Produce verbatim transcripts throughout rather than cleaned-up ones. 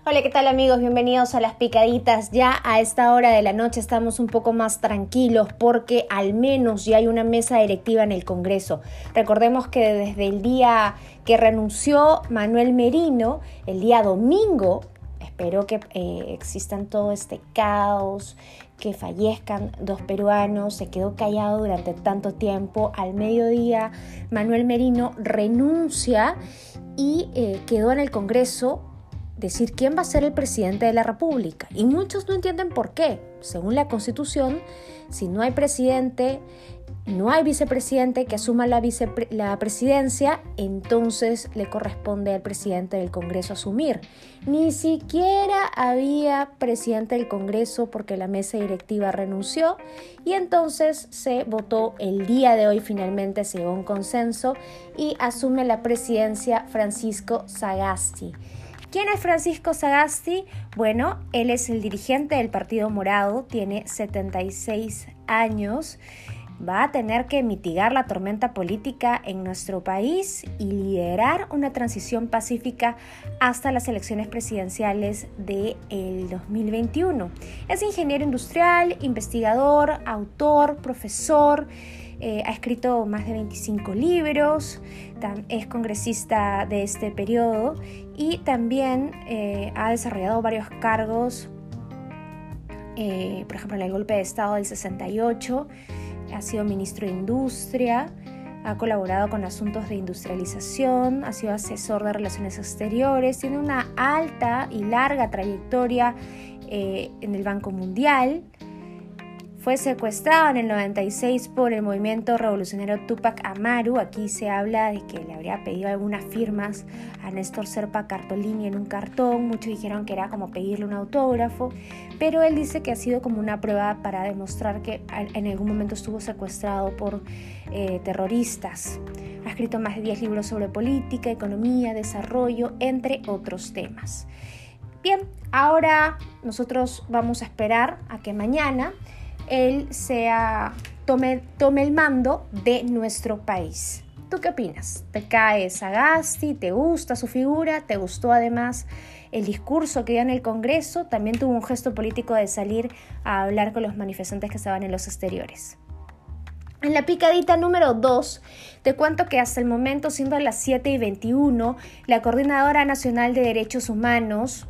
Hola, ¿qué tal amigos? Bienvenidos a Las Picaditas. Ya a esta hora de la noche estamos un poco más tranquilos porque al menos ya hay una mesa directiva en el Congreso. Recordemos que desde el día que renunció Manuel Merino, el día domingo, espero que eh, existan todo este caos, que fallezcan dos peruanos, se quedó callado durante tanto tiempo. Al mediodía Manuel Merino renuncia y eh, quedó en el Congreso decir quién va a ser el presidente de la República. Y muchos no entienden por qué. Según la Constitución, si no hay presidente, no hay vicepresidente que asuma la, vicepre- la presidencia, entonces le corresponde al presidente del Congreso asumir. Ni siquiera había presidente del Congreso porque la mesa directiva renunció y entonces se votó el día de hoy, finalmente se llegó a un consenso y asume la presidencia Francisco Sagasti. ¿Quién es Francisco Sagasti? Bueno, él es el dirigente del Partido Morado, tiene setenta y seis años, va a tener que mitigar la tormenta política en nuestro país y liderar una transición pacífica hasta las elecciones presidenciales del dos mil veintiuno. Es ingeniero industrial, investigador, autor, profesor. Eh, ha escrito más de veinticinco libros, tam- es congresista de este periodo y también eh, ha desarrollado varios cargos, eh, por ejemplo en el golpe de Estado del sesenta y ocho, ha sido ministro de Industria, ha colaborado con asuntos de industrialización, ha sido asesor de relaciones exteriores, tiene una alta y larga trayectoria eh, en el Banco Mundial. Fue secuestrado en el noventa y seis por el movimiento revolucionario Túpac Amaru. Aquí se habla de que le habría pedido algunas firmas a Néstor Serpa Cartolini en un cartón. Muchos dijeron que era como pedirle un autógrafo, pero él dice que ha sido como una prueba para demostrar que en algún momento estuvo secuestrado por eh, terroristas. Ha escrito más de diez libros sobre política, economía, desarrollo, entre otros temas. Bien, ahora nosotros vamos a esperar a que mañana él sea, tome, tome el mando de nuestro país. ¿Tú qué opinas? ¿Te cae Sagasti? ¿Te gusta su figura? ¿Te gustó además el discurso que dio en el Congreso? También tuvo un gesto político de salir a hablar con los manifestantes que estaban en los exteriores. En la picadita número dos, te cuento que hasta el momento, siendo las siete y veintiuno, la Coordinadora Nacional de Derechos Humanos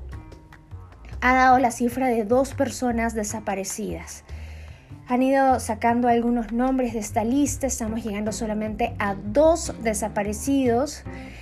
ha dado la cifra de dos personas desaparecidas. Han ido sacando algunos nombres de esta lista, estamos llegando solamente a dos desaparecidos.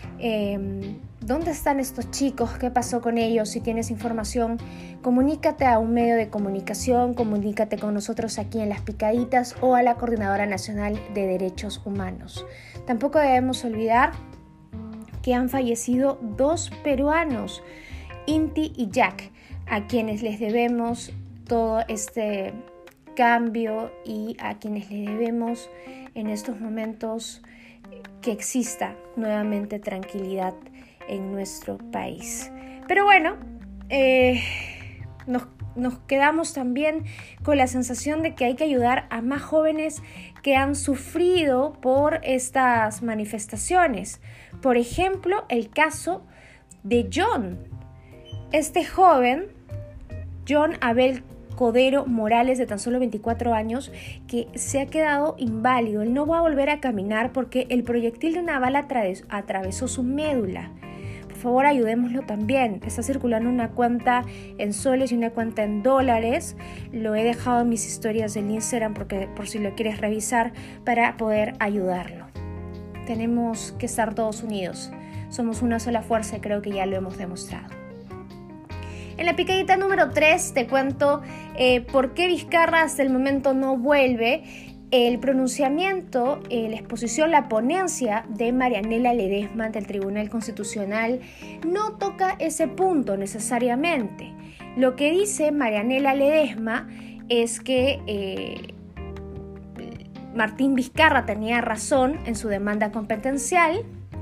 Eh, ¿Dónde están estos chicos? ¿Qué pasó con ellos? Si tienes información, comunícate a un medio de comunicación, comunícate con nosotros aquí en Las Picaditas o a la Coordinadora Nacional de Derechos Humanos. Tampoco debemos olvidar que han fallecido dos peruanos, Inti y Jack, a quienes les debemos todo este cambio y a quienes le debemos en estos momentos que exista nuevamente tranquilidad en nuestro país. Pero bueno, eh, nos, nos quedamos también con la sensación de que hay que ayudar a más jóvenes que han sufrido por estas manifestaciones. Por ejemplo, el caso de John. Este joven, John Abel Codero Morales, de tan solo veinticuatro años, que se ha quedado inválido. Él no va a volver a caminar porque el proyectil de una bala atraves- atravesó su médula. Por favor, ayudémoslo también. Está circulando una cuenta en soles y una cuenta en dólares. Lo he dejado en mis historias del Instagram porque, por si lo quieres revisar, para poder ayudarlo. Tenemos que estar todos unidos. Somos una sola fuerza y creo que ya lo hemos demostrado. En la picadita número tres te cuento eh, por qué Vizcarra hasta el momento no vuelve. El pronunciamiento, eh, la exposición, la ponencia de Marianela Ledesma ante el Tribunal Constitucional no toca ese punto necesariamente. Lo que dice Marianela Ledesma es que eh, Martín Vizcarra tenía razón en su demanda competencial.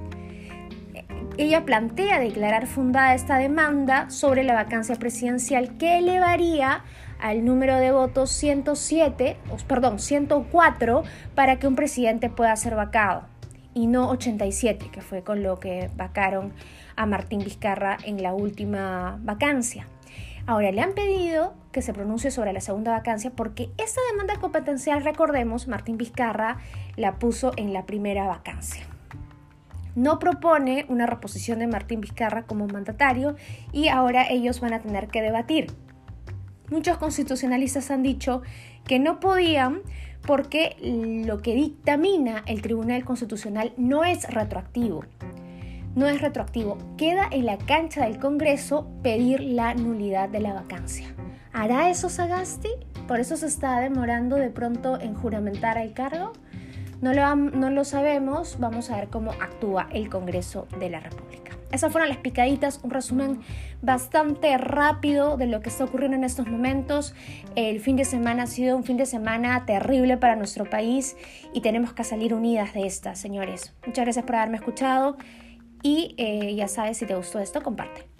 Ella plantea declarar fundada esta demanda sobre la vacancia presidencial que elevaría al número de votos ciento siete, perdón, ciento cuatro para que un presidente pueda ser vacado. y no ochenta y siete, que fue con lo que vacaron a Martín Vizcarra en la última vacancia. Ahora, le han pedido que se pronuncie sobre la segunda vacancia porque esa demanda competencial, recordemos, Martín Vizcarra la puso en la primera vacancia. No propone una reposición de Martín Vizcarra como mandatario y ahora ellos van a tener que debatir. Muchos constitucionalistas han dicho que no podían porque lo que dictamina el Tribunal Constitucional no es retroactivo. No es retroactivo. Queda en la cancha del Congreso pedir la nulidad de la vacancia. ¿Hará eso Sagasti? ¿Por eso se está demorando de pronto en juramentar el cargo? No lo, no lo sabemos. Vamos a ver cómo actúa el Congreso de la República. Esas fueron las picaditas, un resumen bastante rápido de lo que está ocurriendo en estos momentos. El fin de semana ha sido un fin de semana terrible para nuestro país y tenemos que salir unidas de esta, señores. Muchas gracias por haberme escuchado y eh, ya sabes, si te gustó esto, comparte.